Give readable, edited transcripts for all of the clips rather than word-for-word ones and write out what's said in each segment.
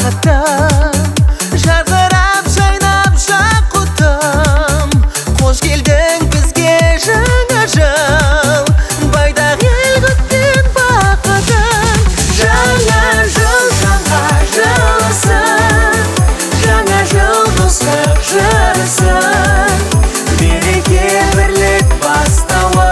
бақытым, жарқырап жайнап жақұтым. Қош келдің бізге жаңа жыл, байдақ ел күткен бақытым. Жаңа жыл жылысын, жаңа жыл достық жырысын, береке бірлік бастауы,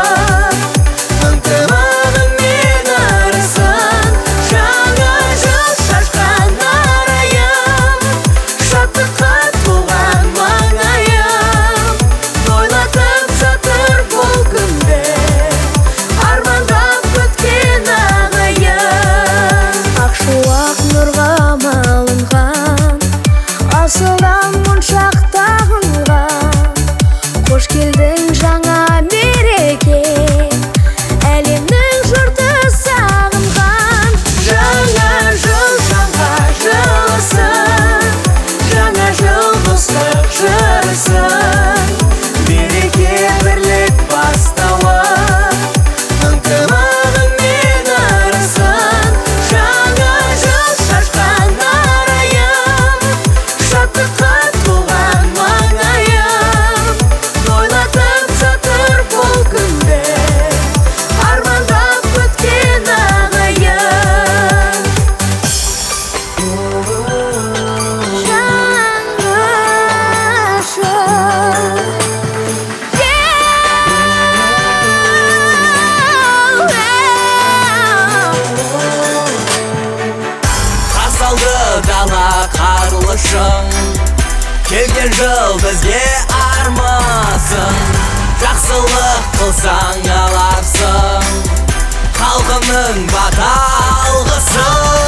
ынтымағымен арысын. Жаңа жыл шашқан арайым, шаттыққа толған маңайым, тойлатып жатыр бұл күнді армандап күткен ағайын. Ақшуақ нұрға малынған, асылдан моншақ тағынған, қош келдің жаңа мереке, әлемнің жұрты сағынған. Жаңа жыл жылысын, жаңа жыл достық жырысын, береке бірлік бастауы, ынтымағымен арысын. Жаңа жыл шашқан арайым, шаттыққа толған маңайым, тойлатып жатыр бұл күнді армандап күткен ағайын. Қарсы дала қарлышың, келген жыл бізге армысың. Жақсылық қылсаң аларсың, халқымның бата алғысын.